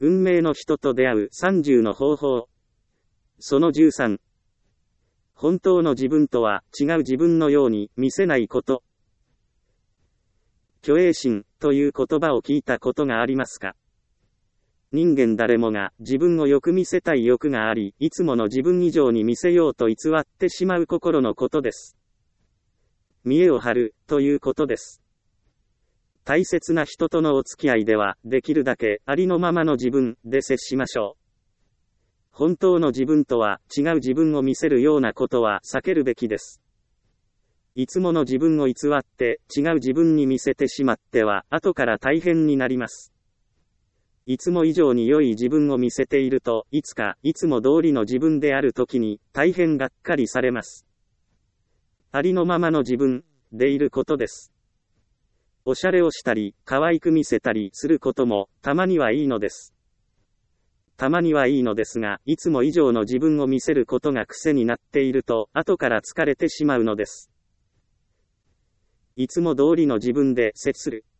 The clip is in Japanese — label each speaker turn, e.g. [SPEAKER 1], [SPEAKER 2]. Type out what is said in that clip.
[SPEAKER 1] 運命の人と出会う30の方法。その13。本当の自分とは違う自分のように見せないこと。虚栄心という言葉を聞いたことがありますか？人間誰もが自分をよく見せたい欲があり、いつもの自分以上に見せようと偽ってしまう心のことです。見栄を張るということです。大切な人とのお付き合いでは、できるだけありのままの自分で接しましょう。本当の自分とは違う自分を見せるようなことは避けるべきです。いつもの自分を偽って違う自分に見せてしまっては後から大変になります。いつも以上に良い自分を見せているといつかいつも通りの自分であるときに大変がっかりされます。ありのままの自分でいることです。おしゃれをしたり可愛く見せたりすることもたまにはいいのです。たまにはいいのですが、いつも以上の自分を見せることが癖になっていると後から疲れてしまうのです。いつも通りの自分で接する。